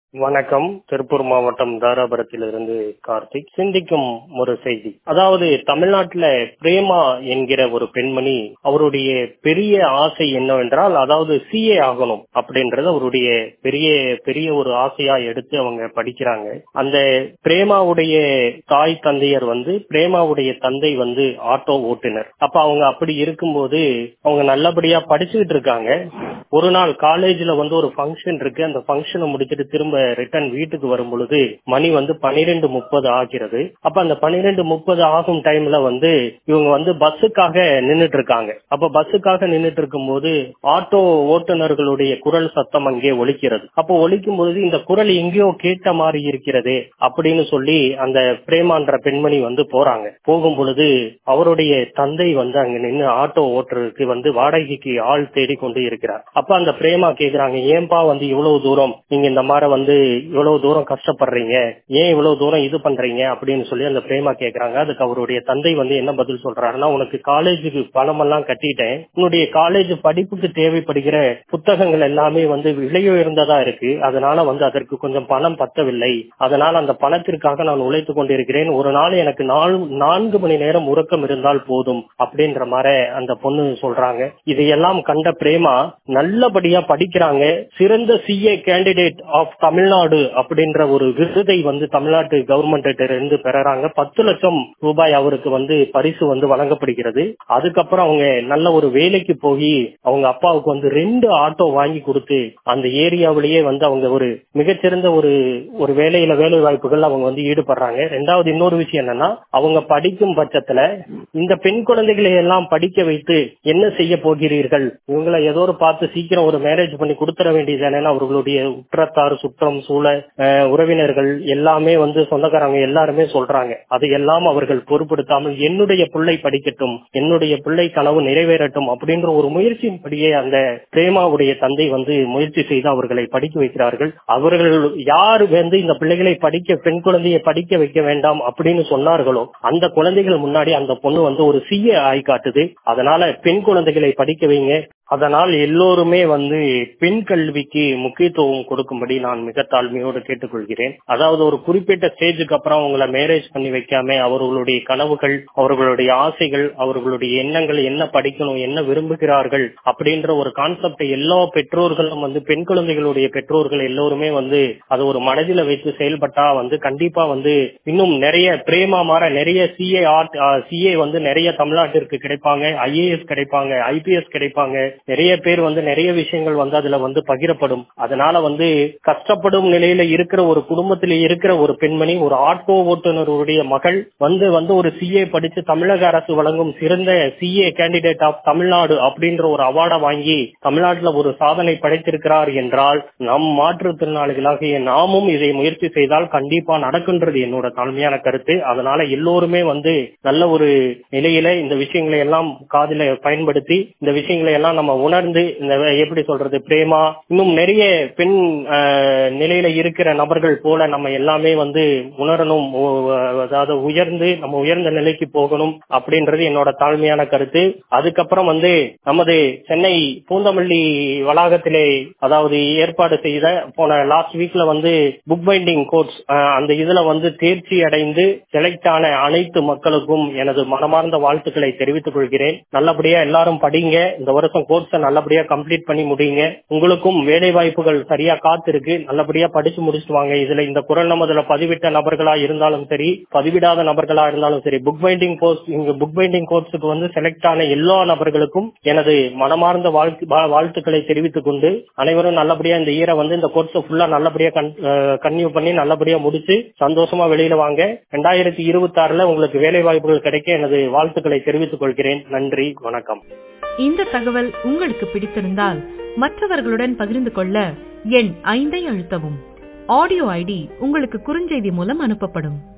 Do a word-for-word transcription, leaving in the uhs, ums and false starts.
வணக்கம். திருப்பூர் மாவட்டம் தாராபுரத்திலிருந்து கார்த்திக். சிந்திக்கும் ஒரு செய்தி. அதாவது தமிழ்நாட்டுல பிரேமா என்கிற ஒரு பெண்மணி, அவருடைய பெரிய ஆசை என்னவென்றால், அதாவது சிஏ ஆகணும் அப்படின்றது அவருடைய பெரிய பெரிய ஒரு ஆசையா எடுத்து அவங்க படிக்கிறாங்க. அந்த பிரேமாவுடைய தாய் தந்தையர் வந்து, பிரேமாவுடைய தந்தை வந்து ஆட்டோ ஓட்டுநர். அப்ப அவங்க அப்படி இருக்கும்போது அவங்க நல்லபடியா படிச்சுக்கிட்டு இருக்காங்க. ஒரு நாள் காலேஜ்ல வந்து ஒரு ஃபங்க்ஷன் இருக்கு. அந்த ஃபங்க்ஷனை முடிச்சுட்டு திரும்ப ரிட்டர்ன் வீட்டுக்கு வரும் பொழுது மணி வந்து பனிரெண்டு முப்பது ஆகிறது. அப்ப அந்த பனிரெண்டு முப்பது ஆகும் டைம்ல வந்து இவங்க வந்து பஸ்ஸுக்காக நின்றுட்டு இருக்காங்க. அப்ப பஸ்ஸுக்காக நின்றுட்டு இருக்கும் போது ஆட்டோ ஓட்டுநர்களுடைய குரல் சத்தம் அங்கே ஒலிக்கிறது. அப்போ ஒலிக்கும் பொழுது இந்த குரல் எங்கேயோ கேட்ட மாதிரி இருக்கிறது அப்படின்னு சொல்லி அந்த பிரேமான்ற பெண்மணி வந்து போறாங்க. போகும் பொழுது அவருடைய தந்தை வந்து அங்க நின்று ஆட்டோ ஓட்டுறதுக்கு வந்து வாடகைக்கு ஆள் தேடி கொண்டு இருக்கிறார். அப்ப அந்த பிரேமா கேக்குறாங்க, ஏன்பா வந்து இவ்வளவு தூரம் நீங்க இந்த மாதிரி வந்து இவ்வளவு தூரம் கஷ்டப்படுறீங்க, ஏன் இவ்வளவு தூரம் இது பண்றீங்க அப்படின்னு சொல்லி அந்த பிரேமா கேக்குறாங்க. அதுக்கு அவருடைய தந்தை வந்து என்ன பதில் சொல்றாருன்னா, உனக்கு காலேஜுக்கு பணம் எல்லாம் கட்டிட்டேன், உன்னுடைய காலேஜ் படிப்புக்கு தேவைப்படுகிற புத்தகங்கள் எல்லாமே வந்து விலையுயர்ந்ததா இருக்கு, அதனால வந்து அதற்கு கொஞ்சம் பணம் பத்தவில்லை, அதனால அந்த பணத்திற்காக நான் உழைத்துக் கொண்டிருக்கிறேன், ஒரு நாள் எனக்கு நான்கு மணி நேரம் உறக்கம் இருந்தால் போதும் அப்படின்ற மாதிரி அந்த பொண்ணு சொல்றாங்க. இதையெல்லாம் கண்ட பிரேமா நல்லபடியா படிக்கிறாங்க. சிறந்த சிஏ கேண்டிடேட் ஆஃப் தமிழ்நாடு அப்படின்ற ஒரு விருதை வந்து தமிழ்நாட்டு கவர்மெண்ட் இருந்து பெறாங்க. பத்து லட்சம் ரூபாய் அவருக்கு வந்து பரிசு வந்து வழங்கப்படுகிறது. அதுக்கப்புறம் அவங்க நல்ல ஒரு வேலைக்கு போய் அவங்க அப்பாவுக்கு வந்து ரெண்டு ஆட்டோ வாங்கி கொடுத்து அந்த ஏரியாவிலேயே வந்து அவங்க ஒரு மிகச்சிறந்த ஒரு ஒரு வேலையில வேலை வாய்ப்புகள் அவங்க வந்து ஈடுபடுறாங்க. ரெண்டாவது இன்னொரு விஷயம் என்னன்னா, அவங்க படிக்கும் பட்சத்துல இந்த பெண் குழந்தைகளை எல்லாம் படிக்க வைத்து என்ன செய்ய போகிறீர்கள், இவங்களை ஏதோ ஒரு பார்த்து சீக்கிரம் ஒரு மேரேஜ் பண்ணி கொடுத்துட வேண்டியதானே. அவர்களுடைய உற்றத்தார் சுற்றம் சூழ உறவினர்கள் எல்லாமே வந்து சொந்தக்காரங்க எல்லாருமே சொல்றாங்க. அதையெல்லாம் அவர்கள் பொருட்படுத்தாமல் என்னுடைய பிள்ளை படிக்கட்டும், என்னுடைய பிள்ளை கனவு நிறைவேறட்டும் அப்படின்ற ஒரு முயற்சியின்படியே அந்த பிரேமாவுடைய தந்தை வந்து முயற்சி செய்து அவர்களை படிக்க வைக்கிறார்கள். அவர்கள் யார் வந்து இந்த பிள்ளைகளை படிக்க, பெண் குழந்தையை படிக்க வைக்க வேண்டாம் அப்படின்னு சொன்னார்களோ அந்த குழந்தைகள் முன்னாடி அந்த பொண்ணு வந்து ஒரு சிஏ ஆய் காட்டுது. அதனால பெண் குழந்தைகளை படிக்க வைங்க. அதனால் எல்லோருமே வந்து பெண் கல்விக்கு முக்கியத்துவம் கொடுக்கும்படி நான் மிக தாழ்மையோடு கேட்டுக்கொள்கிறேன். அதாவது ஒரு குறிப்பிட்ட ஸ்டேஜுக்கு அப்புறம் அவங்களை மேரேஜ் பண்ணி வைக்காம அவர்களுடைய கனவுகள், அவர்களுடைய ஆசைகள், அவர்களுடைய எண்ணங்கள், என்ன படிக்கணும், என்ன விரும்புகிறார்கள் அப்படின்ற ஒரு கான்செப்டை எல்லா பெற்றோர்களும் வந்து பெண் குழந்தைகளுடைய பெற்றோர்கள் எல்லோருமே வந்து அதை ஒரு மனதில வைத்து செயல்பட்டா வந்து கண்டிப்பா வந்து இன்னும் நிறைய பிரேமா மாற நிறைய சிஏ ஆர்ட் சிஏ வந்து நிறைய தமிழ்நாட்டிற்கு கிடைப்பாங்க, ஐஏஎஸ் கிடைப்பாங்க, ஐபிஎஸ் கிடைப்பாங்க. நிறைய பேர் வந்து நிறைய விஷயங்கள் வந்து அதுல வந்து பகிரப்படும். அதனால வந்து கஷ்டப்படும் நிலையில இருக்கிற ஒரு குடும்பத்தில இருக்கிற ஒரு பெண்மணி, ஒரு ஆட்டோ ஓட்டுநருடைய மகள் வந்து வந்து ஒரு சிஏ படிச்சு தமிழக அரசு வழங்கும் சிறந்த சிஏ கேண்டிடேட் ஆஃப் தமிழ்நாடு அப்படின்ற ஒரு அவார்டை வாங்கி தமிழ்நாட்டில் ஒரு சாதனை படைத்திருக்கிறார் என்றால் நம் மாற்றுத்திறனாளிகளாகிய நாமும் இதை முயற்சி செய்தால் கண்டிப்பா நடக்கின்றது என்னோட தாழ்மையான கருத்து. அதனால எல்லோருமே வந்து நல்ல ஒரு நிலையில இந்த விஷயங்களை எல்லாம் காதில பயன்படுத்தி இந்த விஷயங்களை எல்லாம் நம்ம உணர்ந்து இந்த எப்படி சொல்றது பிரேமா இன்னும் நிறைய பெண் நிலையில இருக்கிற நபர்கள் போல நம்ம எல்லாமே வந்து உணரணும். அதாவது உயர்ந்து நம்ம உயர்ந்த நிலைக்கு போகணும் அப்படின்றது என்னோட தாழ்மையான கருத்து. அதுக்கப்புறம் வந்து நமது சென்னை பூந்தமல்லி வளாகத்திலே அதாவது ஏற்பாடு செய்த போன லாஸ்ட் வீக்ல வந்து புக் பைண்டிங் கோர்ஸ் அந்த இதுல வந்து தேர்ச்சி அடைந்து செலக்ட் ஆன அனைத்து மக்களுக்கும் எனது மனமார்ந்த வாழ்த்துக்களை தெரிவித்துக் கொள்கிறேன். நல்லபடியா எல்லாரும் படிங்க. இந்த வருஷம் கோர்ஸை நல்லபடியா கம்ப்ளீட் பண்ணி முடியுங்க. உங்களுக்கும் வேலை வாய்ப்புகள் சரியா காத்திருக்கு. நல்லபடியா படிச்சு முடிச்சுட்டு வாங்க. இதுல இந்த குரல் நமதுல பதிவிட்ட நபர்களா இருந்தாலும் சரி, பதிவிடாத நபர்களா இருந்தாலும் சரி, புக் பைண்டிங் கோர்ஸ் இங்க புக் பைண்டிங் கோர்ஸுக்கு வந்து செலக்ட் ஆன எல்லா நபர்களுக்கும் எனது மனமார்ந்த வாழ்த்துக்களை தெரிவித்துக் கொண்டு அனைவரும் நல்லபடியா இந்த இயரை வந்து இந்த கோர்ஸை ஃபுல்லா நல்லபடியா கன்டினியூ பண்ணி நல்லபடியா முடிச்சு சந்தோஷமா வெளியில வாங்க. இரண்டாயிரத்தி இருபத்தி ஆறுல உங்களுக்கு வேலை வாய்ப்புகள் கிடைக்க எனது வாழ்த்துக்களை தெரிவித்துக் கொள்கிறேன். நன்றி, வணக்கம். இந்த தகவல் உங்களுக்கு பிடித்திருந்தால் மற்றவர்களுடன் பகிர்ந்து கொள்ள எண் ஐந்தை அழுத்தவும். ஆடியோ ஐடி உங்களுக்கு குறுஞ்செய்தி மூலம் அனுப்பப்படும்.